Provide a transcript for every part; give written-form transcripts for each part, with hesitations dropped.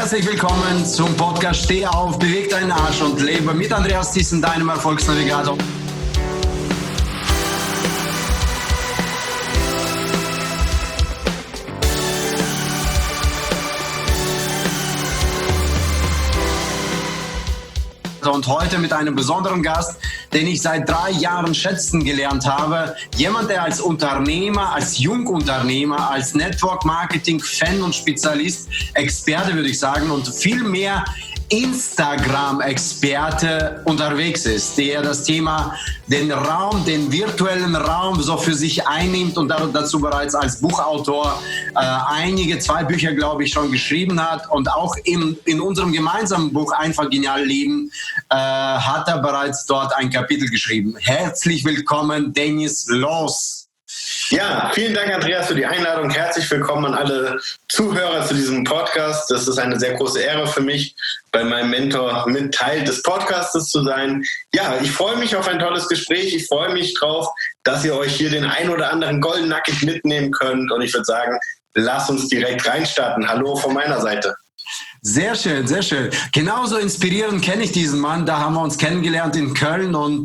Herzlich willkommen zum Podcast Steh auf, beweg deinen Arsch und lebe mit Andreas Thyssen, deinem Erfolgsnavigator. Und heute mit einem besonderen Gast, den ich seit 3 Jahren schätzen gelernt habe. Jemand, der als Unternehmer, als Jungunternehmer, als Network-Marketing-Fan und Spezialist, Experte würde ich sagen, und viel mehr Instagram-Experte unterwegs ist, der das Thema, den virtuellen Raum so für sich einnimmt und dazu bereits als Buchautor 2 Bücher, glaube ich, schon geschrieben hat, und auch in unserem gemeinsamen Buch Einfach genial leben hat er bereits dort ein Kapitel geschrieben. Herzlich willkommen, Dennis Loos. Ja, vielen Dank, Andreas, für die Einladung. Herzlich willkommen an alle Zuhörer zu diesem Podcast. Das ist eine sehr große Ehre für mich, bei meinem Mentor mit Teil des Podcastes zu sein. Ja, ich freue mich auf ein tolles Gespräch. Ich freue mich drauf, dass ihr euch hier den ein oder anderen Golden Nugget mitnehmen könnt. Und ich würde sagen, lasst uns direkt reinstarten. Hallo von meiner Seite. Sehr schön, sehr schön. Genauso inspirierend kenne ich diesen Mann. Da haben wir uns kennengelernt in Köln. Und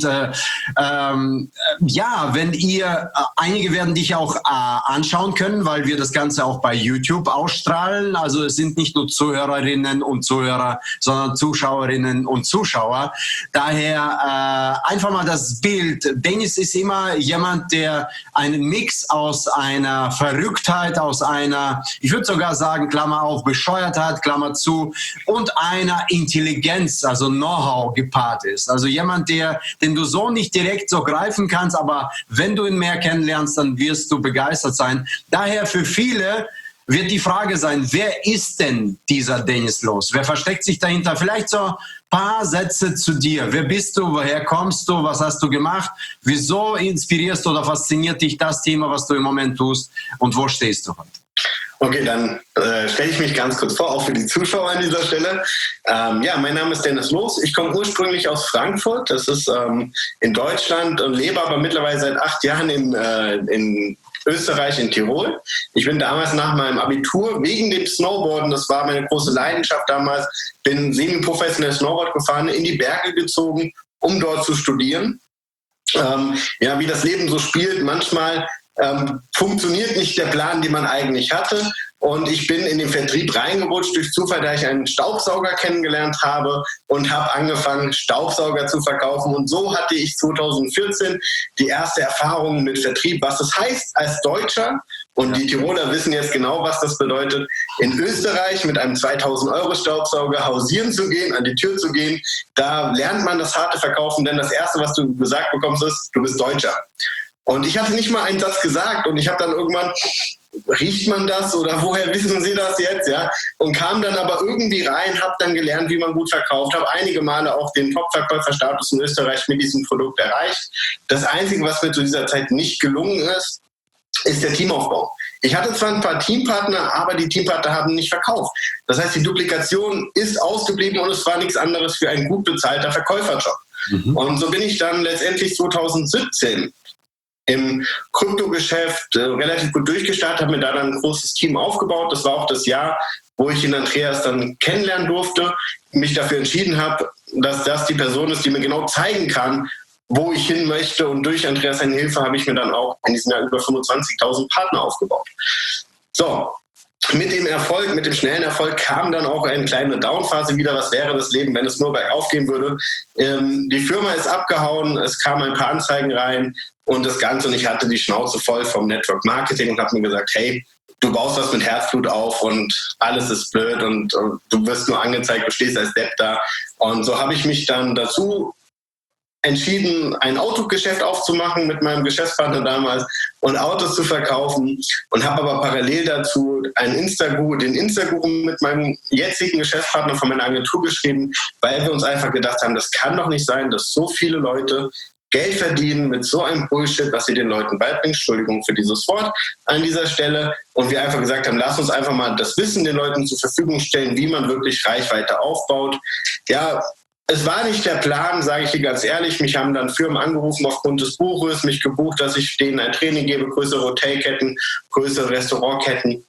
wenn ihr, einige werden dich auch anschauen können, weil wir das Ganze auch bei YouTube ausstrahlen. Also es sind nicht nur Zuhörerinnen und Zuhörer, sondern Zuschauerinnen und Zuschauer. Daher einfach mal das Bild. Dennis ist immer jemand, der einen Mix aus einer Verrücktheit, aus einer, ich würde sogar sagen, Klammer auf, Bescheuertheit, Klammer zu, und einer Intelligenz, also Know-how gepaart ist. Also jemand, den du so nicht direkt so greifen kannst, aber wenn du ihn mehr kennenlernst, dann wirst du begeistert sein. Daher für viele wird die Frage sein, wer ist denn dieser Dennis Loos? Wer versteckt sich dahinter? Vielleicht so ein paar Sätze zu dir. Wer bist du? Woher kommst du? Was hast du gemacht? Wieso inspirierst du oder fasziniert dich das Thema, was du im Moment tust? Und wo stehst du heute? Okay, dann stelle ich mich ganz kurz vor, auch für die Zuschauer an dieser Stelle. Mein Name ist Dennis Loos. Ich komme ursprünglich aus Frankfurt. Das ist in Deutschland, und lebe aber mittlerweile seit 8 Jahren in Österreich, in Tirol. Ich bin damals nach meinem Abitur wegen dem Snowboarden, das war meine große Leidenschaft damals, bin semi-professionell Snowboard gefahren, in die Berge gezogen, um dort zu studieren. Wie das Leben so spielt, manchmal funktioniert nicht der Plan, den man eigentlich hatte. Und ich bin in den Vertrieb reingerutscht durch Zufall, da ich einen Staubsauger kennengelernt habe und habe angefangen, Staubsauger zu verkaufen. Und so hatte ich 2014 die erste Erfahrung mit Vertrieb, was es heißt als Deutscher. Und die Tiroler wissen jetzt genau, was das bedeutet, in Österreich mit einem 2.000-Euro-Staubsauger hausieren zu gehen, an die Tür zu gehen. Da lernt man das harte Verkaufen, denn das Erste, was du gesagt bekommst, ist, du bist Deutscher. Und ich hatte nicht mal einen Satz gesagt, und ich habe dann irgendwann, riecht man das oder woher wissen Sie das jetzt? Ja? Und kam dann aber irgendwie rein, habe dann gelernt, wie man gut verkauft, habe einige Male auch den Top-Verkäuferstatus in Österreich mit diesem Produkt erreicht. Das Einzige, was mir zu dieser Zeit nicht gelungen ist, ist der Teamaufbau. Ich hatte zwar ein paar Teampartner, aber die Teampartner haben nicht verkauft. Das heißt, die Duplikation ist ausgeblieben und es war nichts anderes für ein gut bezahlter Verkäuferjob. Und so bin ich dann letztendlich 2017 im Kryptogeschäft relativ gut durchgestartet, habe mir da dann ein großes Team aufgebaut. Das war auch das Jahr, wo ich den Andreas dann kennenlernen durfte, mich dafür entschieden habe, dass das die Person ist, die mir genau zeigen kann, wo ich hin möchte. Und durch Andreas seine Hilfe habe ich mir dann auch in diesem Jahr über 25.000 Partner aufgebaut. So, mit dem Erfolg, mit dem schnellen Erfolg kam dann auch eine kleine Downphase wieder. Was wäre das Leben, wenn es nur bergauf gehen würde? Die Firma ist abgehauen, es kamen ein paar Anzeigen rein und das Ganze. Und ich hatte die Schnauze voll vom Network Marketing und habe mir gesagt, hey, du baust das mit Herzblut auf und alles ist blöd und du wirst nur angezeigt, du stehst als Depp da. Und so habe ich mich dann dazu entschieden, ein Autogeschäft aufzumachen mit meinem Geschäftspartner damals und Autos zu verkaufen, und habe aber parallel dazu den Instaguru mit meinem jetzigen Geschäftspartner von meiner Agentur geschrieben, weil wir uns einfach gedacht haben, das kann doch nicht sein, dass so viele Leute Geld verdienen mit so einem Bullshit, was sie den Leuten beibringen. Entschuldigung für dieses Wort an dieser Stelle. Und wir einfach gesagt haben, lass uns einfach mal das Wissen den Leuten zur Verfügung stellen, wie man wirklich Reichweite aufbaut. Ja, es war nicht der Plan, sage ich dir ganz ehrlich. Mich haben dann Firmen angerufen aufgrund des Buches, mich gebucht, dass ich denen ein Training gebe, größere Hotelketten, größere Restaurantketten.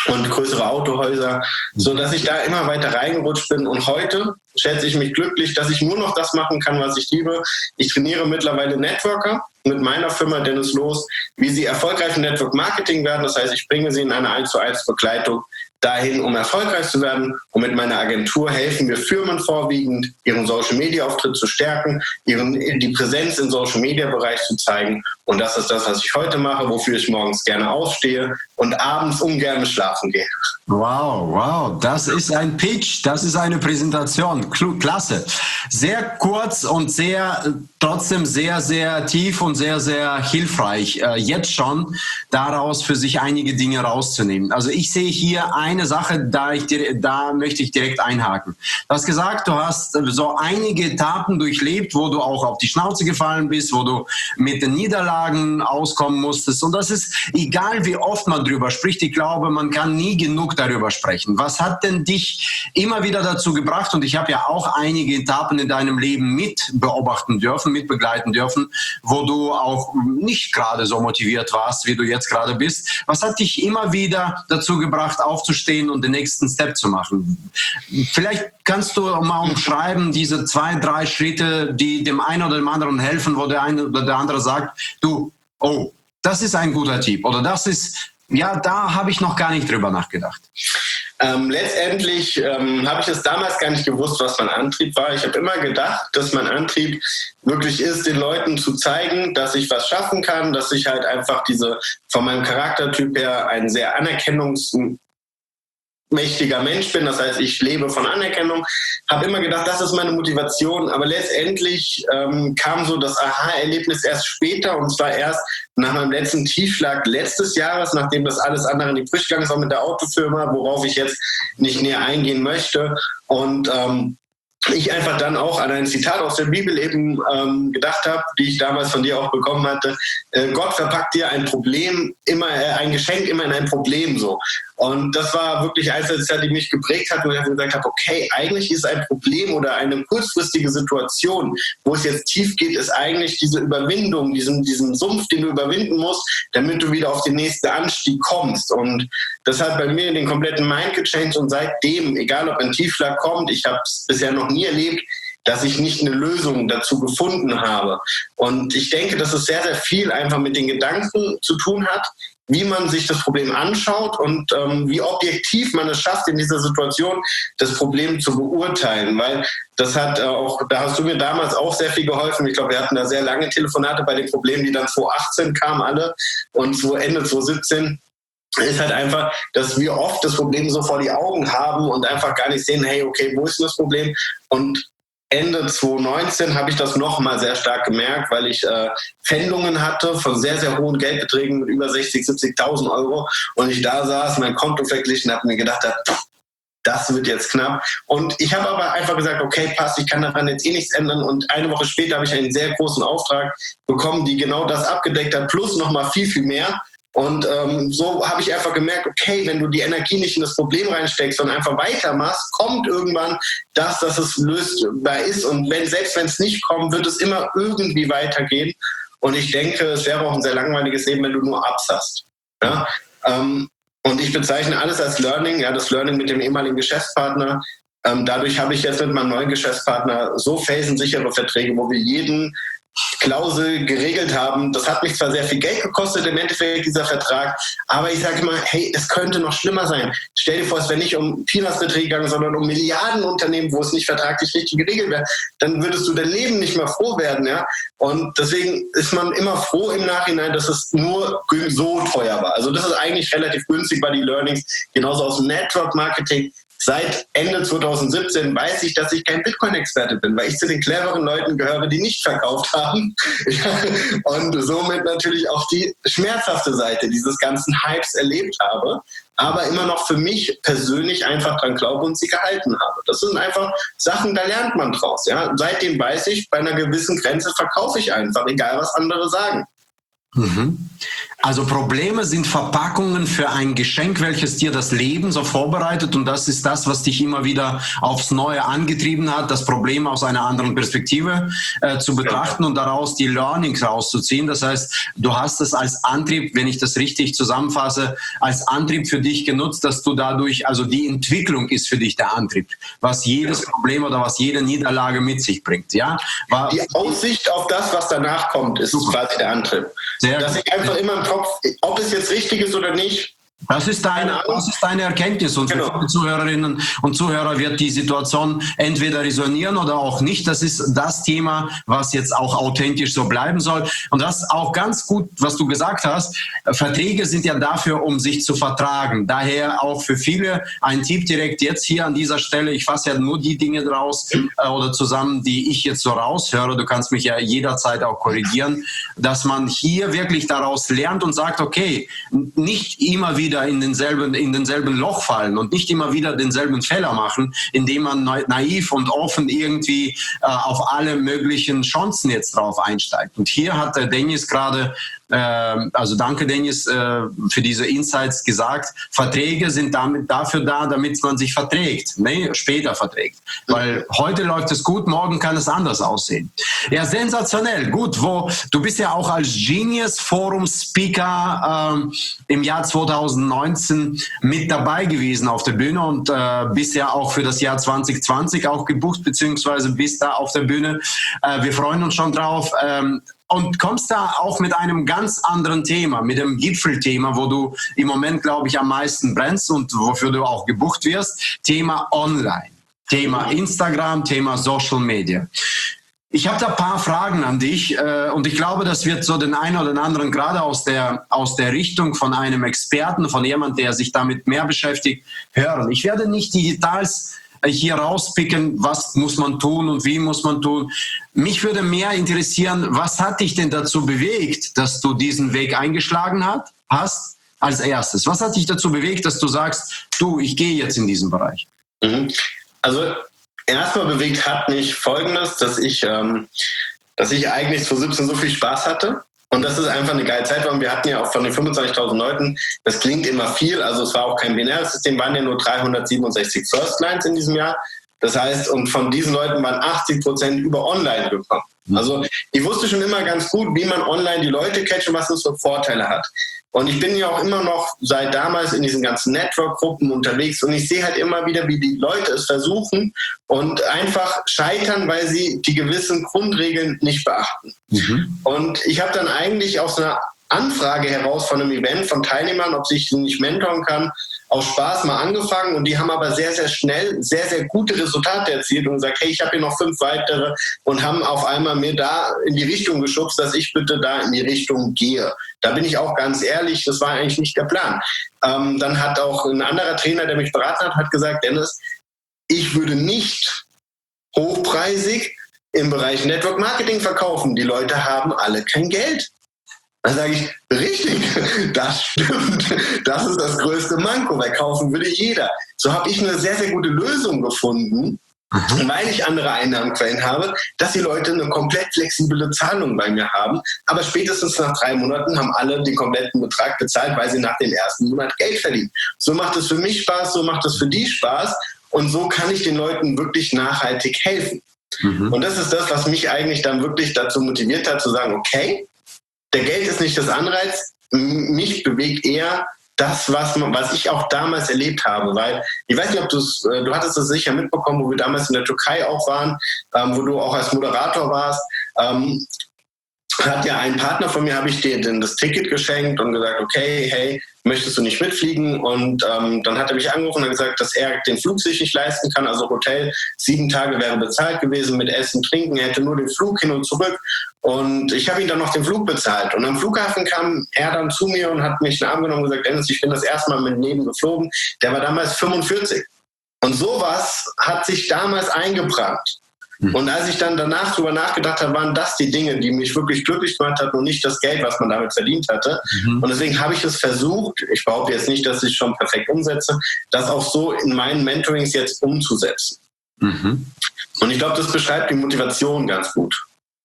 und größere Autohäuser, so dass ich da immer weiter reingerutscht bin. Und heute schätze ich mich glücklich, dass ich nur noch das machen kann, was ich liebe. Ich trainiere mittlerweile Networker mit meiner Firma Dennis Loos, wie sie erfolgreich im Network Marketing werden. Das heißt, ich bringe sie in eine 1:1 Begleitung dahin, um erfolgreich zu werden. Und mit meiner Agentur helfen wir Firmen vorwiegend, ihren Social-Media-Auftritt zu stärken, die Präsenz im Social-Media-Bereich zu zeigen. Und das ist das, was ich heute mache, wofür ich morgens gerne aufstehe und abends ungern schlafen gehe. Wow, das ist ein Pitch, das ist eine Präsentation. Klasse. Sehr kurz und trotzdem sehr, sehr tief und sehr, sehr hilfreich, jetzt schon daraus für sich einige Dinge rauszunehmen. Also ich sehe hier eine Sache, da möchte ich direkt einhaken. Du hast gesagt, du hast so einige Etappen durchlebt, wo du auch auf die Schnauze gefallen bist, wo du mit den Niederlagen auskommen musstest. Und das ist, egal wie oft man drüber spricht, ich glaube, man kann nie genug darüber sprechen. Was hat denn dich immer wieder dazu gebracht? Und ich habe ja auch einige Etappen in deinem Leben mit begleiten dürfen, wo du auch nicht gerade so motiviert warst, wie du jetzt gerade bist. Was hat dich immer wieder dazu gebracht, aufzustehen und den nächsten Step zu machen? Vielleicht kannst du mal umschreiben, diese 2, 3 Schritte, die dem einen oder dem anderen helfen, wo der eine oder der andere sagt, das ist ein guter Tipp oder das ist, ja, da habe ich noch gar nicht drüber nachgedacht. Letztendlich habe ich es damals gar nicht gewusst, was mein Antrieb war. Ich habe immer gedacht, dass mein Antrieb wirklich ist, den Leuten zu zeigen, dass ich was schaffen kann, dass ich halt einfach von meinem Charaktertyp her ein sehr anerkennungsmächtiger Mensch bin. Das heißt, ich lebe von Anerkennung. Habe immer gedacht, das ist meine Motivation. Aber letztendlich kam so das Aha-Erlebnis erst später, und zwar erst nach meinem letzten Tiefschlag letztes Jahres, nachdem das alles andere in die Brüche gegangen ist, auch mit der Autofirma, worauf ich jetzt nicht näher eingehen möchte. Und ich einfach dann auch an ein Zitat aus der Bibel eben gedacht habe, die ich damals von dir auch bekommen hatte. Gott verpackt dir ein Geschenk immer in ein Problem so. Und das war wirklich eins, die mich geprägt hat, wo ich gesagt habe, okay, eigentlich ist ein Problem oder eine kurzfristige Situation, wo es jetzt tief geht, ist eigentlich diese Überwindung, diesen Sumpf, den du überwinden musst, damit du wieder auf den nächsten Anstieg kommst. Und das hat bei mir den kompletten Mind gechanged, und seitdem, egal ob ein Tiefschlag kommt, ich habe es bisher noch nie erlebt, dass ich nicht eine Lösung dazu gefunden habe. Und ich denke, dass es sehr, sehr viel einfach mit den Gedanken zu tun hat, wie man sich das Problem anschaut und wie objektiv man es schafft, in dieser Situation das Problem zu beurteilen. Weil das hat da hast du mir damals auch sehr viel geholfen. Ich glaube, wir hatten da sehr lange Telefonate bei den Problemen, die dann 2018 kamen alle, und Ende 2017 ist halt einfach, dass wir oft das Problem so vor die Augen haben und einfach gar nicht sehen, hey, okay, wo ist denn das Problem? Und Ende 2019 habe ich das nochmal sehr stark gemerkt, weil ich Pfändungen hatte von sehr, sehr hohen Geldbeträgen mit über 60.000, 70.000 Euro, und ich da saß, mein Konto verglichen habe und mir gedacht habe, das wird jetzt knapp. Und ich habe aber einfach gesagt, okay, passt, ich kann daran jetzt nichts ändern. Und eine Woche später habe ich einen sehr großen Auftrag bekommen, die genau das abgedeckt hat, plus nochmal viel, viel mehr. Und so habe ich einfach gemerkt, okay, wenn du die Energie nicht in das Problem reinsteckst, sondern einfach weitermachst, kommt irgendwann dass es lösbar ist. Und selbst wenn es nicht kommt, wird es immer irgendwie weitergehen. Und ich denke, es wäre auch ein sehr langweiliges Leben, wenn du nur Ups hast. Ja? Und ich bezeichne alles als Learning, ja, das Learning mit dem ehemaligen Geschäftspartner. Dadurch habe ich jetzt mit meinem neuen Geschäftspartner so felsensichere Verträge, wo wir jeden Klausel geregelt haben. Das hat mich zwar sehr viel Geld gekostet im Endeffekt, dieser Vertrag, aber ich sage immer, hey, es könnte noch schlimmer sein. Stell dir vor, es wäre nicht um Peanuts-Beträge gegangen, sondern um Milliardenunternehmen, wo es nicht vertraglich richtig geregelt wäre. Dann würdest du dein Leben nicht mehr froh werden. Ja? Und deswegen ist man immer froh im Nachhinein, dass es nur so teuer war. Also das ist eigentlich relativ günstig bei den Learnings, genauso aus dem Network-Marketing. Seit Ende 2017 weiß ich, dass ich kein Bitcoin-Experte bin, weil ich zu den cleveren Leuten gehöre, die nicht verkauft haben. Und somit natürlich auch die schmerzhafte Seite dieses ganzen Hypes erlebt habe, aber immer noch für mich persönlich einfach dran glaube und sie gehalten habe. Das sind einfach Sachen, da lernt man draus. Ja? Seitdem weiß ich, bei einer gewissen Grenze verkaufe ich einfach, egal was andere sagen. Mhm. Also Probleme sind Verpackungen für ein Geschenk, welches dir das Leben so vorbereitet, und das ist das, was dich immer wieder aufs Neue angetrieben hat, das Problem aus einer anderen Perspektive zu betrachten und daraus die Learnings rauszuziehen. Das heißt, du hast es als Antrieb, wenn ich das richtig zusammenfasse, als Antrieb für dich genutzt, dass du dadurch, also die Entwicklung ist für dich der Antrieb, was jedes Problem oder was jede Niederlage mit sich bringt. Ja? Die Aussicht auf das, was danach kommt, ist quasi der Antrieb. Dass ich einfach immer im Kopf, ob es jetzt richtig ist oder nicht. Das ist deine Erkenntnis, und für viele Zuhörerinnen und Zuhörer wird die Situation entweder resonieren oder auch nicht. Das ist das Thema, was jetzt auch authentisch so bleiben soll. Und das auch ganz gut, was du gesagt hast. Verträge sind ja dafür, um sich zu vertragen. Daher auch für viele ein Tipp direkt jetzt hier an dieser Stelle. Ich fasse ja nur die Dinge draus oder zusammen, die ich jetzt so raushöre. Du kannst mich ja jederzeit auch korrigieren, dass man hier wirklich daraus lernt und sagt, okay, nicht immer wieder in denselben Loch fallen und nicht immer wieder denselben Fehler machen, indem man naiv und offen irgendwie auf alle möglichen Chancen jetzt drauf einsteigt. Und hier hat der Dennis gerade, also danke Dennis für diese Insights gesagt, Verträge sind dafür da, damit man sich verträgt, später verträgt. Weil heute läuft es gut, morgen kann es anders aussehen. Ja, sensationell. Gut, du bist ja auch als Genius Forum Speaker im Jahr 2019 mit dabei gewesen auf der Bühne und bist ja auch für das Jahr 2020 auch gebucht, beziehungsweise bist da auf der Bühne. Wir freuen uns schon drauf. Und kommst da auch mit einem ganz anderen Thema, mit dem Gipfelthema, wo du im Moment, glaube ich, am meisten brennst und wofür du auch gebucht wirst. Thema Online, Thema Instagram, Thema Social Media. Ich habe da ein paar Fragen an dich und ich glaube, das wird so den einen oder anderen gerade aus der Richtung von einem Experten, von jemand, der sich damit mehr beschäftigt, hören. Ich werde nicht die Details hier rauspicken, was muss man tun und wie muss man tun. Mich würde mehr interessieren, was hat dich denn dazu bewegt, dass du diesen Weg eingeschlagen hast als erstes? Was hat dich dazu bewegt, dass du sagst, ich gehe jetzt in diesen Bereich? Also erstmal bewegt hat mich Folgendes, dass ich eigentlich 2017 so viel Spaß hatte. Und das ist einfach eine geile Zeit, weil wir hatten ja auch von den 25.000 Leuten, das klingt immer viel, also es war auch kein binäres System, waren ja nur 367 First Lines in diesem Jahr. Das heißt, und von diesen Leuten waren 80% über Online gekommen. Also ich wusste schon immer ganz gut, wie man online die Leute catcht und was das für Vorteile hat. Und ich bin ja auch immer noch seit damals in diesen ganzen Network-Gruppen unterwegs und ich sehe halt immer wieder, wie die Leute es versuchen und einfach scheitern, weil sie die gewissen Grundregeln nicht beachten. Und ich habe dann eigentlich aus einer Anfrage heraus von einem Event von Teilnehmern, ob ich sie nicht mentoren kann, aus Spaß mal angefangen und die haben aber sehr, sehr schnell sehr, sehr gute Resultate erzielt und gesagt, hey, ich habe hier noch 5 weitere und haben auf einmal mir da in die Richtung geschubst, dass ich bitte da in die Richtung gehe. Da bin ich auch ganz ehrlich, das war eigentlich nicht der Plan. Dann hat auch ein anderer Trainer, der mich beraten hat gesagt, Dennis, ich würde nicht hochpreisig im Bereich Network Marketing verkaufen. Die Leute haben alle kein Geld. Dann sage ich, richtig, das stimmt. Das ist das größte Manko, weil kaufen würde jeder. So habe ich eine sehr, sehr gute Lösung gefunden, weil ich andere Einnahmenquellen habe, dass die Leute eine komplett flexible Zahlung bei mir haben. Aber spätestens nach 3 Monaten haben alle den kompletten Betrag bezahlt, weil sie nach dem ersten Monat Geld verdienen. So macht es für mich Spaß, so macht es für die Spaß. Und so kann ich den Leuten wirklich nachhaltig helfen. Und das ist das, was mich eigentlich dann wirklich dazu motiviert hat, zu sagen, okay, der Geld ist nicht das Anreiz, mich bewegt eher das, was ich auch damals erlebt habe. Weil, ich weiß nicht, ob du hattest das sicher mitbekommen, wo wir damals in der Türkei auch waren, wo du auch als Moderator warst, hat ja ein Partner von mir, habe ich dir das Ticket geschenkt und gesagt, okay, hey, möchtest du nicht mitfliegen? Und dann hat er mich angerufen und hat gesagt, dass er den Flug sich nicht leisten kann. Also Hotel, 7 Tage wäre bezahlt gewesen mit Essen, Trinken. Er hätte nur den Flug hin und zurück. Und ich habe ihm dann noch den Flug bezahlt. Und am Flughafen kam er dann zu mir und hat mich in den Arm genommen und gesagt, Dennis, ich bin das erste Mal mit Neben geflogen. Der war damals 45. Und sowas hat sich damals eingebrannt. Und als ich dann danach drüber nachgedacht habe, waren das die Dinge, die mich wirklich glücklich gemacht hatten und nicht das Geld, was man damit verdient hatte. Und deswegen habe ich es versucht, ich behaupte jetzt nicht, dass ich es schon perfekt umsetze, das auch so in meinen Mentorings jetzt umzusetzen. Und ich glaube, das beschreibt die Motivation ganz gut.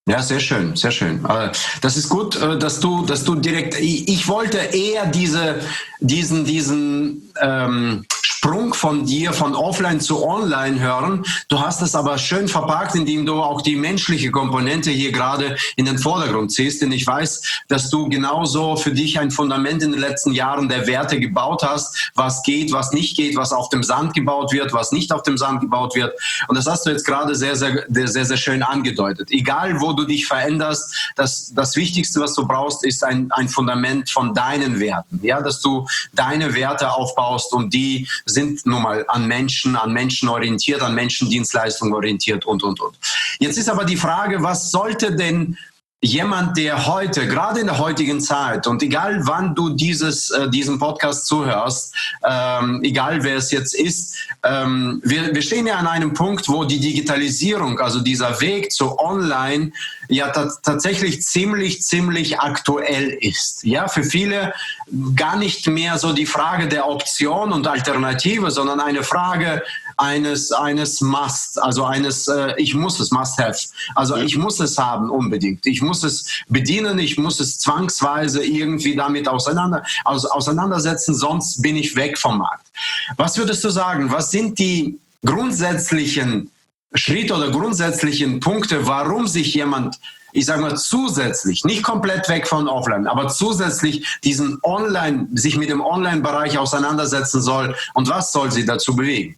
Ja, sehr schön, sehr schön. Das ist gut, dass du direkt. Ich wollte eher diesen Sprung von dir von offline zu online hören. Du hast es aber schön verpackt, indem du auch die menschliche Komponente hier gerade in den Vordergrund ziehst. Denn ich weiß, dass du genauso für dich ein Fundament in den letzten Jahren der Werte gebaut hast, was geht, was nicht geht, was auf dem Sand gebaut wird, was nicht auf dem Sand gebaut wird. Und das hast du jetzt gerade sehr, sehr, sehr, sehr schön angedeutet. Egal, wo du dich veränderst, das Wichtigste, was du brauchst, ist ein Fundament von deinen Werten. Ja, dass du deine Werte aufbaust, und die sind nun mal an Menschen orientiert, an Menschendienstleistungen orientiert und. Jetzt ist aber die Frage, was sollte denn jemand, der heute, gerade in der heutigen Zeit, und egal wann du diesen Podcast zuhörst, egal wer es jetzt ist, wir stehen ja an einem Punkt, wo die Digitalisierung, also dieser Weg zu Online, ja tatsächlich ziemlich aktuell ist. Ja, für viele gar nicht mehr so die Frage der Option und Alternative, sondern eine Frage eines Must, also ich muss es, Must-have. Also ich muss es haben unbedingt. Ich muss es bedienen, ich muss es zwangsweise irgendwie damit auseinandersetzen, sonst bin ich weg vom Markt. Was würdest du sagen, was sind die grundsätzlichen Schritte oder grundsätzlichen Punkte, warum sich jemand, ich sage mal zusätzlich, nicht komplett weg von Offline, aber zusätzlich sich mit dem Online-Bereich auseinandersetzen soll, und was soll sie dazu bewegen?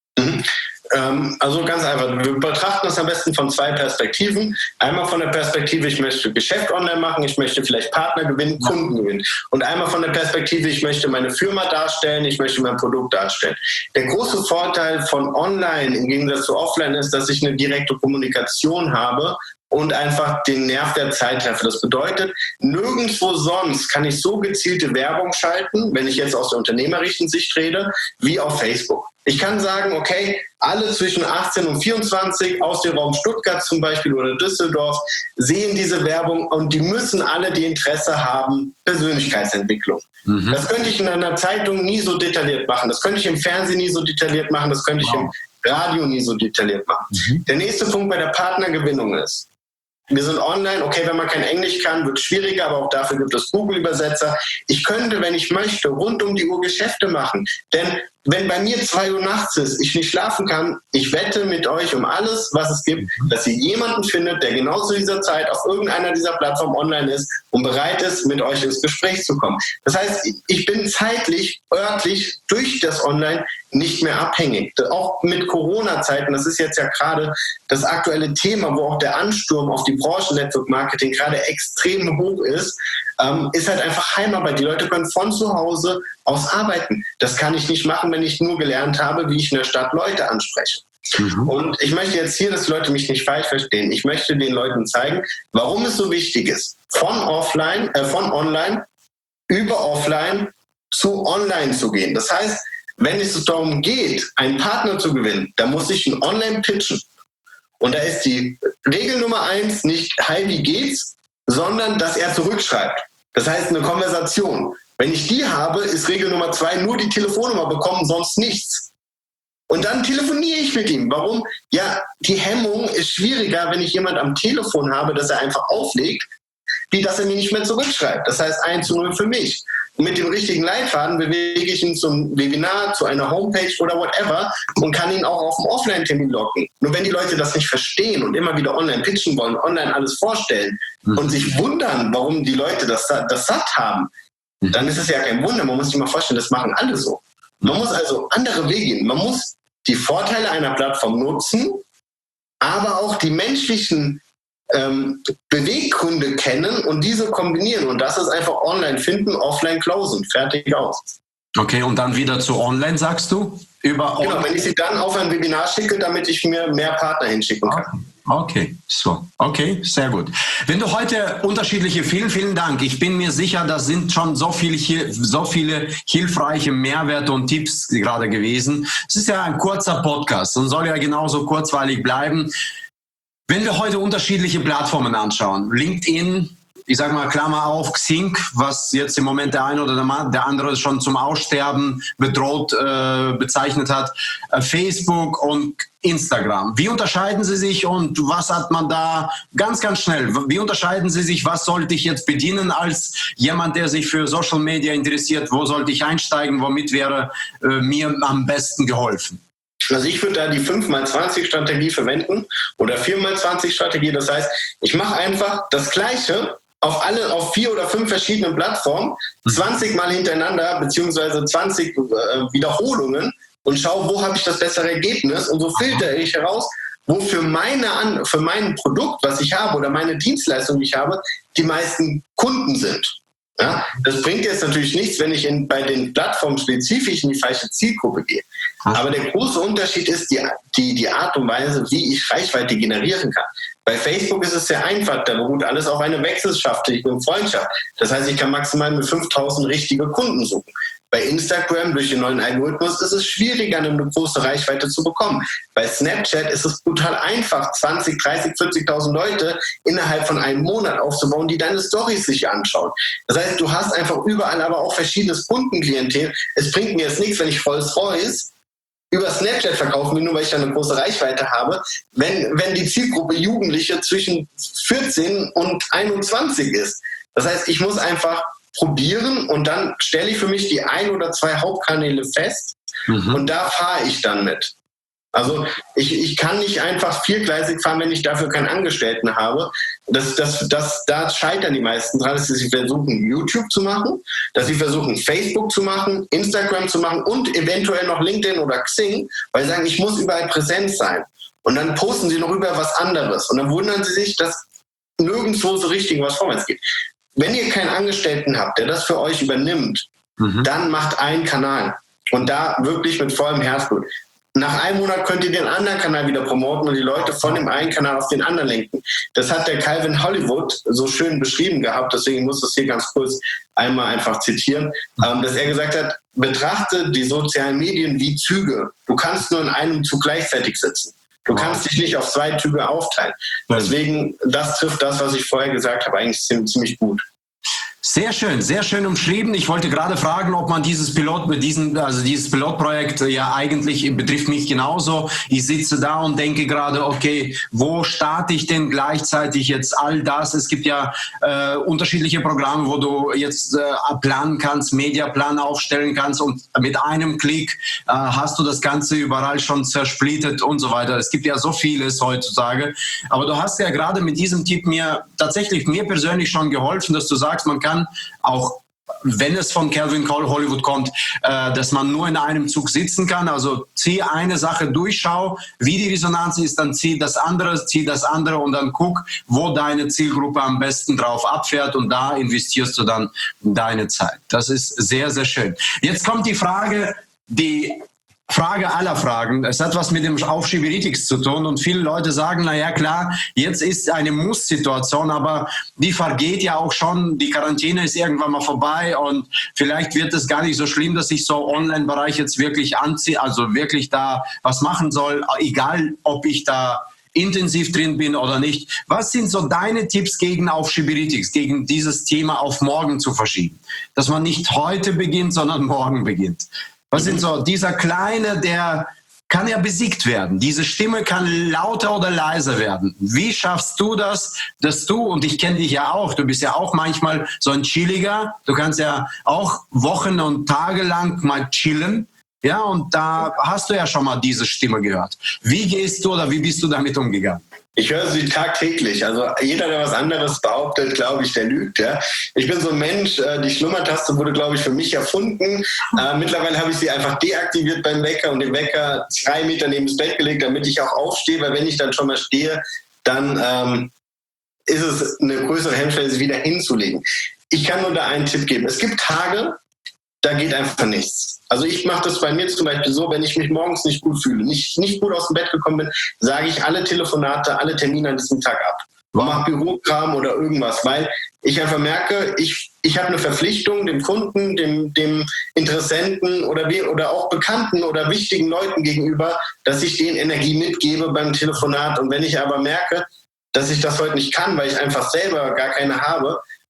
Also ganz einfach, wir betrachten das am besten von zwei Perspektiven. Einmal von der Perspektive, ich möchte Geschäft online machen, ich möchte vielleicht Partner gewinnen, Kunden gewinnen. Und einmal von der Perspektive, ich möchte meine Firma darstellen, ich möchte mein Produkt darstellen. Der große Vorteil von online im Gegensatz zu offline ist, dass ich eine direkte Kommunikation habe und einfach den Nerv der Zeit treffe. Das bedeutet, nirgendwo sonst kann ich so gezielte Werbung schalten, wenn ich jetzt aus der unternehmerischen Sicht rede, wie auf Facebook. Ich kann sagen, okay, alle zwischen 18 und 24 aus dem Raum Stuttgart zum Beispiel oder Düsseldorf sehen diese Werbung, und die müssen alle die Interesse haben, Persönlichkeitsentwicklung. Mhm. Das könnte ich in einer Zeitung nie so detailliert machen, das könnte ich im Fernsehen nie so detailliert machen, das könnte ich im Radio nie so detailliert machen. Mhm. Der nächste Punkt bei der Partnergewinnung ist, wir sind online, okay, wenn man kein Englisch kann, wird es schwieriger, aber auch dafür gibt es Google-Übersetzer. Ich könnte, wenn ich möchte, rund um die Uhr Geschäfte machen. Denn wenn bei mir 2 Uhr nachts ist, ich nicht schlafen kann, ich wette mit euch um alles, was es gibt, dass ihr jemanden findet, der genau zu dieser Zeit auf irgendeiner dieser Plattformen online ist und bereit ist, mit euch ins Gespräch zu kommen. Das heißt, ich bin zeitlich, örtlich durch das Online nicht mehr abhängig. Auch mit Corona-Zeiten, das ist jetzt ja gerade das aktuelle Thema, wo auch der Ansturm auf die Branche Network Marketing gerade extrem hoch ist halt einfach Heimarbeit. Die Leute können von zu Hause aus arbeiten. Das kann ich nicht machen, wenn ich nur gelernt habe, wie ich in der Stadt Leute anspreche. Mhm. Und ich möchte jetzt hier, dass die Leute mich nicht falsch verstehen. Ich möchte den Leuten zeigen, warum es so wichtig ist, von online über offline zu online zu gehen. Das heißt, wenn es darum geht, einen Partner zu gewinnen, dann muss ich ihn online pitchen. Und da ist die Regel Nummer 1 nicht, hi, wie geht's, sondern dass er zurückschreibt. Das heißt, eine Konversation. Wenn ich die habe, ist Regel Nummer 2 nur die Telefonnummer bekommen, sonst nichts. Und dann telefoniere ich mit ihm. Warum? Ja, die Hemmung ist schwieriger, wenn ich jemand am Telefon habe, dass er einfach auflegt, wie dass er mir nicht mehr zurückschreibt. Das heißt 1:0 für mich. Und mit dem richtigen Leitfaden bewege ich ihn zum Webinar, zu einer Homepage oder whatever und kann ihn auch auf einen Offline-Termin locken. Nur wenn die Leute das nicht verstehen und immer wieder online pitchen wollen, online alles vorstellen und sich wundern, warum die Leute das satt haben, dann ist es ja kein Wunder. Man muss sich mal vorstellen, das machen alle so. Man muss also andere Wege gehen. Man muss die Vorteile einer Plattform nutzen, aber auch die menschlichen Beweggründe kennen und diese kombinieren. Und das ist einfach online finden, offline closen. Fertig aus. Okay, und dann wieder zu online, sagst du? Genau, wenn ich sie dann auf ein Webinar schicke, damit ich mir mehr Partner hinschicken kann. Okay, so. Okay, sehr gut. Wenn du heute vielen Dank. Ich bin mir sicher, das sind schon so viele hilfreiche Mehrwerte und Tipps gerade gewesen. Es ist ja ein kurzer Podcast und soll ja genauso kurzweilig bleiben. Wenn wir heute unterschiedliche Plattformen anschauen, LinkedIn, ich sag mal, Klammer auf, Xing, was jetzt im Moment der eine oder der andere schon zum Aussterben bedroht bezeichnet hat, Facebook und Instagram. Wie unterscheiden sie sich und was hat man da ganz, ganz schnell? Wie unterscheiden sie sich? Was sollte ich jetzt bedienen als jemand, der sich für Social Media interessiert? Wo sollte ich einsteigen? Womit wäre mir am besten geholfen? Also ich würde da die 5x20-Strategie verwenden oder 4x20-Strategie. Das heißt, ich mache einfach das Gleiche auf 4 oder 5 verschiedenen Plattformen, 20 Mal hintereinander, beziehungsweise 20 Wiederholungen und schaue, wo habe ich das bessere Ergebnis, und so filtere ich heraus, wo für mein Produkt, was ich habe, oder meine Dienstleistung, die ich habe, die meisten Kunden sind. Ja, das bringt jetzt natürlich nichts, wenn ich bei den Plattformen spezifisch in die falsche Zielgruppe gehe. Aber der große Unterschied ist die Art und Weise, wie ich Reichweite generieren kann. Bei Facebook ist es sehr einfach, da beruht alles auf einer wechselschaftlichen Freundschaft. Das heißt, ich kann maximal mit 5.000 richtige Kunden suchen. Bei Instagram, durch den neuen Algorithmus, ist es schwieriger, eine große Reichweite zu bekommen. Bei Snapchat ist es brutal einfach, 20, 30, 40.000 Leute innerhalb von einem Monat aufzubauen, die deine Storys sich anschauen. Das heißt, du hast einfach überall aber auch verschiedenes Kundenklientel. Es bringt mir jetzt nichts, wenn ich Rolls-Royce über Snapchat verkaufen will, nur weil ich da eine große Reichweite habe, wenn die Zielgruppe Jugendliche zwischen 14 und 21 ist. Das heißt, ich muss einfach probieren und dann stelle ich für mich die 1 oder 2 Hauptkanäle fest und da fahre ich dann mit. Also ich kann nicht einfach viergleisig fahren, wenn ich dafür keinen Angestellten habe. Da scheitern die meisten dran, dass sie versuchen, YouTube zu machen, dass sie versuchen, Facebook zu machen, Instagram zu machen und eventuell noch LinkedIn oder Xing, weil sie sagen, ich muss überall präsent sein. Und dann posten sie noch über was anderes. Und dann wundern sie sich, dass nirgendwo so richtig was vorwärts geht. Wenn ihr keinen Angestellten habt, der das für euch übernimmt, dann macht einen Kanal. Und da wirklich mit vollem Herzblut. Nach einem Monat könnt ihr den anderen Kanal wieder promoten und die Leute von dem einen Kanal auf den anderen lenken. Das hat der Calvin Hollywood so schön beschrieben gehabt, deswegen muss ich das hier ganz kurz einmal einfach zitieren, dass er gesagt hat, betrachte die sozialen Medien wie Züge. Du kannst nur in einem Zug gleichzeitig sitzen. Du kannst dich nicht auf 2 Züge aufteilen. Deswegen, das trifft das, was ich vorher gesagt habe, eigentlich ziemlich gut. Sehr schön umschrieben. Ich wollte gerade fragen, ob man dieses Pilotprojekt ja eigentlich betrifft mich genauso. Ich sitze da und denke gerade, okay, wo starte ich denn gleichzeitig jetzt all das? Es gibt ja unterschiedliche Programme, wo du jetzt planen kannst, Mediaplan aufstellen kannst und mit einem Klick hast du das Ganze überall schon zersplittet und so weiter. Es gibt ja so vieles heutzutage. Aber du hast ja gerade mit diesem Tipp mir persönlich schon geholfen, dass du sagst, man kann auch, wenn es von Calvin Hollywood kommt, dass man nur in einem Zug sitzen kann. Also zieh eine Sache durch, schau, wie die Resonanz ist, dann zieh das andere und dann guck, wo deine Zielgruppe am besten drauf abfährt und da investierst du dann deine Zeit. Das ist sehr, sehr schön. Jetzt kommt die Frage aller Fragen. Es hat was mit dem Aufschieberitis zu tun und viele Leute sagen, na ja klar, jetzt ist eine Muss-Situation, aber die vergeht ja auch schon, die Quarantäne ist irgendwann mal vorbei und vielleicht wird es gar nicht so schlimm, dass ich so Online-Bereich jetzt wirklich anziehe, also wirklich da was machen soll, egal ob ich da intensiv drin bin oder nicht. Was sind so deine Tipps gegen Aufschieberitis, gegen dieses Thema auf morgen zu verschieben? Dass man nicht heute beginnt, sondern morgen beginnt. Was sind so, dieser Kleine, der kann ja besiegt werden. Diese Stimme kann lauter oder leiser werden. Wie schaffst du das, dass du, und ich kenne dich ja auch, du bist ja auch manchmal so ein Chilliger, du kannst ja auch Wochen und Tage lang mal chillen, ja, und da hast du ja schon mal diese Stimme gehört. Wie gehst du oder wie bist du damit umgegangen? Ich höre sie tagtäglich. Also jeder, der was anderes behauptet, glaube ich, der lügt. Ja? Ich bin so ein Mensch, die Schlummertaste wurde, glaube ich, für mich erfunden. Mittlerweile habe ich sie einfach deaktiviert beim Wecker und den Wecker 3 Meter neben das Bett gelegt, damit ich auch aufstehe, weil wenn ich dann schon mal stehe, dann ist es eine größere Hemmschwelle, sie wieder hinzulegen. Ich kann nur da einen Tipp geben. Es gibt Tage, da geht einfach nichts. Also ich mache das bei mir zum Beispiel so, wenn ich mich morgens nicht gut fühle, nicht gut aus dem Bett gekommen bin, sage ich alle Telefonate, alle Termine an diesem Tag ab. Mache Bürokram oder irgendwas, weil ich einfach merke, ich habe eine Verpflichtung dem Kunden, dem Interessenten oder auch Bekannten oder wichtigen Leuten gegenüber, dass ich denen Energie mitgebe beim Telefonat. Und wenn ich aber merke, dass ich das heute nicht kann, weil ich einfach selber gar keine habe,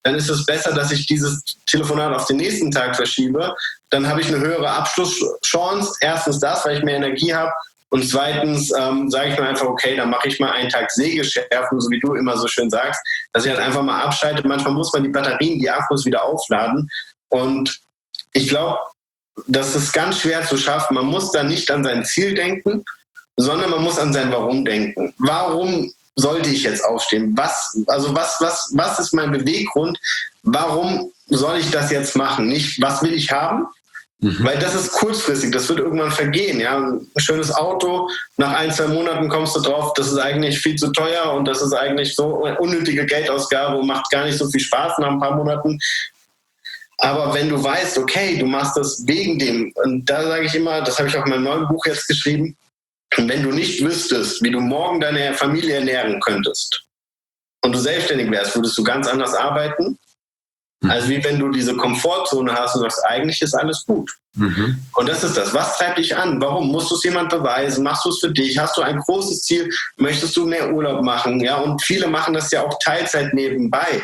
dann ist es besser, dass ich dieses Telefonat auf den nächsten Tag verschiebe. Dann habe ich eine höhere Abschlusschance. Erstens das, weil ich mehr Energie habe. Und zweitens sage ich mir einfach, okay, dann mache ich mal einen Tag Sägeschärfen, so wie du immer so schön sagst, dass ich halt einfach mal abschalte. Manchmal muss man die Batterien, die Akkus wieder aufladen. Und ich glaube, das ist ganz schwer zu schaffen. Man muss da nicht an sein Ziel denken, sondern man muss an sein Warum denken. Warum sollte ich jetzt aufstehen? Was ist mein Beweggrund? Warum soll ich das jetzt machen? Nicht, was will ich haben? Weil das ist kurzfristig, das wird irgendwann vergehen. Ja? Ein schönes Auto, nach 1-2 Monaten kommst du drauf, das ist eigentlich viel zu teuer und das ist eigentlich so eine unnötige Geldausgabe und macht gar nicht so viel Spaß nach ein paar Monaten. Aber wenn du weißt, okay, du machst das wegen dem, und da sage ich immer, das habe ich auch in meinem neuen Buch jetzt geschrieben, wenn du nicht wüsstest, wie du morgen deine Familie ernähren könntest und du selbstständig wärst, würdest du ganz anders arbeiten, als wie wenn du diese Komfortzone hast und sagst, eigentlich ist alles gut. Und das ist das. Was treibt dich an? Warum? Musst du es jemand beweisen? Machst du es für dich? Hast du ein großes Ziel? Möchtest du mehr Urlaub machen? Ja, und viele machen das ja auch Teilzeit nebenbei.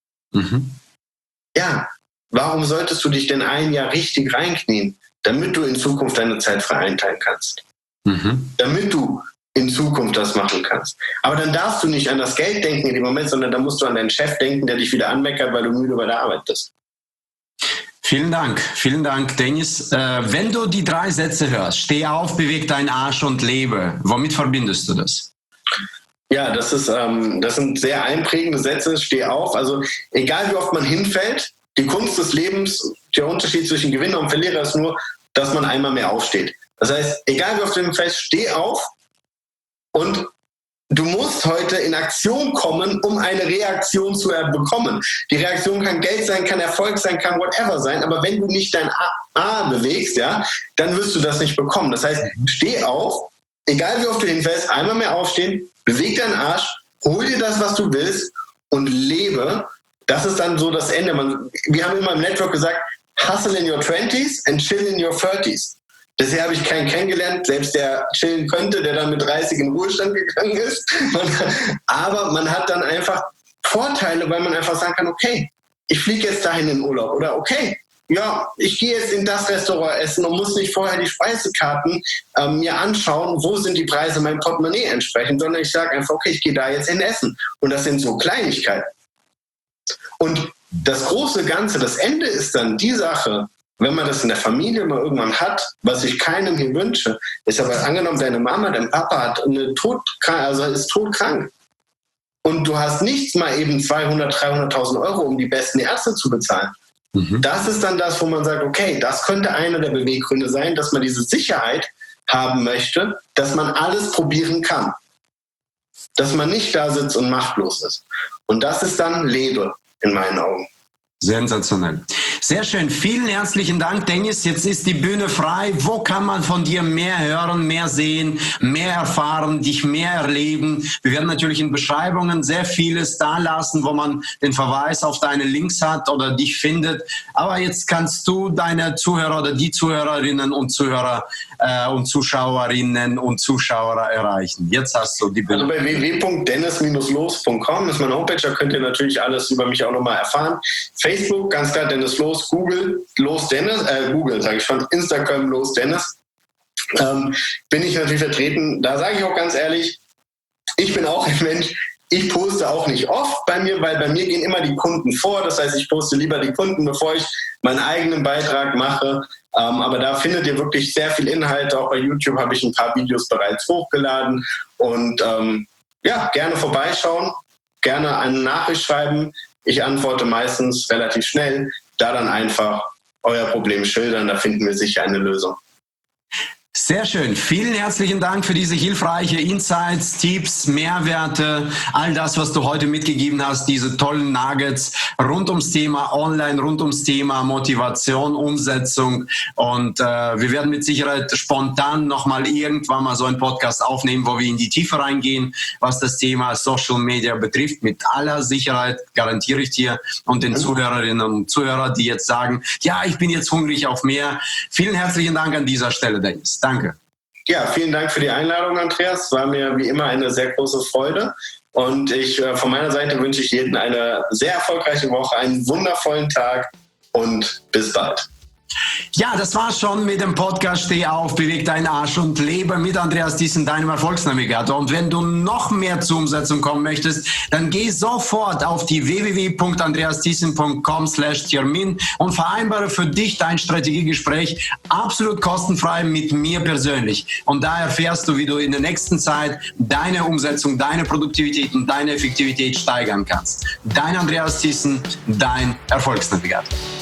Ja, warum solltest du dich denn ein Jahr richtig reinknien, damit du in Zukunft deine Zeit frei einteilen kannst? Damit du in Zukunft das machen kannst. Aber dann darfst du nicht an das Geld denken in dem Moment, sondern dann musst du an deinen Chef denken, der dich wieder anmeckert, weil du müde bei der Arbeit bist. Vielen Dank, Dennis. Wenn du die 3 Sätze hörst, steh auf, beweg deinen Arsch und lebe, womit verbindest du das? Ja, das sind sehr einprägende Sätze, steh auf. Also egal wie oft man hinfällt, die Kunst des Lebens, der Unterschied zwischen Gewinner und Verlierer ist nur, dass man einmal mehr aufsteht. Das heißt, egal wie oft du hinfällst, steh auf und du musst heute in Aktion kommen, um eine Reaktion zu bekommen. Die Reaktion kann Geld sein, kann Erfolg sein, kann whatever sein, aber wenn du nicht dein A bewegst, ja, dann wirst du das nicht bekommen. Das heißt, steh auf, egal wie oft du hinfällst, einmal mehr aufstehen, beweg deinen Arsch, hol dir das, was du willst und lebe. Das ist dann so das Ende. Wir haben immer im Network gesagt, hustle in your 20s and chill in your 30s. Bisher habe ich keinen kennengelernt, selbst der chillen könnte, der dann mit 30 in Ruhestand gegangen ist. Aber man hat dann einfach Vorteile, weil man einfach sagen kann, okay, ich fliege jetzt dahin in den Urlaub. Oder okay, ja, ich gehe jetzt in das Restaurant essen und muss nicht vorher die Speisekarten mir anschauen, wo sind die Preise meinem Portemonnaie entsprechend, sondern ich sage einfach, okay, ich gehe da jetzt hin essen. Und das sind so Kleinigkeiten. Und das große Ganze, das Ende ist dann die Sache, wenn man das in der Familie mal irgendwann hat, was ich keinem hier wünsche, ist aber angenommen, deine Mama, dein Papa ist todkrank. Und du hast nichts mal eben 200.000, 300.000 Euro, um die besten Ärzte zu bezahlen. Das ist dann das, wo man sagt, okay, das könnte einer der Beweggründe sein, dass man diese Sicherheit haben möchte, dass man alles probieren kann. Dass man nicht da sitzt und machtlos ist. Und das ist dann Lebe in meinen Augen. Sensationell. Sehr schön. Vielen herzlichen Dank, Dennis. Jetzt ist die Bühne frei. Wo kann man von dir mehr hören, mehr sehen, mehr erfahren, dich mehr erleben? Wir werden natürlich in Beschreibungen sehr vieles da lassen, wo man den Verweis auf deine Links hat oder dich findet. Aber jetzt kannst du deine Zuhörer oder die Zuhörerinnen und Zuhörer und Zuschauerinnen und Zuschauer erreichen. Jetzt hast du die Bühne. Also bei www.dennis-los.com ist meine Homepage. Da könnt ihr natürlich alles über mich auch nochmal erfahren. Facebook, ganz klar Dennis Los, Google, Los Dennis, Google sage ich schon, Instagram Los Dennis. Bin ich natürlich vertreten. Da sage ich auch ganz ehrlich, ich bin auch ein Mensch, ich poste auch nicht oft bei mir, weil bei mir gehen immer die Kunden vor. Das heißt, ich poste lieber die Kunden, bevor ich meinen eigenen Beitrag mache. Aber da findet ihr wirklich sehr viel Inhalt. Auch bei YouTube habe ich ein paar Videos bereits hochgeladen. Und ja, gerne vorbeischauen, gerne eine Nachricht schreiben. Ich antworte meistens relativ schnell, da dann einfach euer Problem schildern, da finden wir sicher eine Lösung. Sehr schön. Vielen herzlichen Dank für diese hilfreiche Insights, Tipps, Mehrwerte, all das, was du heute mitgegeben hast, diese tollen Nuggets rund ums Thema Online, rund ums Thema Motivation, Umsetzung. Und wir werden mit Sicherheit spontan nochmal irgendwann mal so einen Podcast aufnehmen, wo wir in die Tiefe reingehen, was das Thema Social Media betrifft. Mit aller Sicherheit garantiere ich dir und den Zuhörerinnen und Zuhörern, die jetzt sagen, ja, ich bin jetzt hungrig auf mehr. Vielen herzlichen Dank an dieser Stelle, Dennis. Danke. Ja, vielen Dank für die Einladung, Andreas. War mir wie immer eine sehr große Freude. Und von meiner Seite wünsche ich jedem eine sehr erfolgreiche Woche, einen wundervollen Tag und bis bald. Ja, das war's schon mit dem Podcast Steh auf, beweg deinen Arsch und lebe mit Andreas Thiessen, deinem Erfolgsnavigator. Und wenn du noch mehr zur Umsetzung kommen möchtest, dann geh sofort auf die www.andreasthiessen.com/Termin und vereinbare für dich dein Strategiegespräch absolut kostenfrei mit mir persönlich. Und da erfährst du, wie du in der nächsten Zeit deine Umsetzung, deine Produktivität und deine Effektivität steigern kannst. Dein Andreas Thiessen, dein Erfolgsnavigator.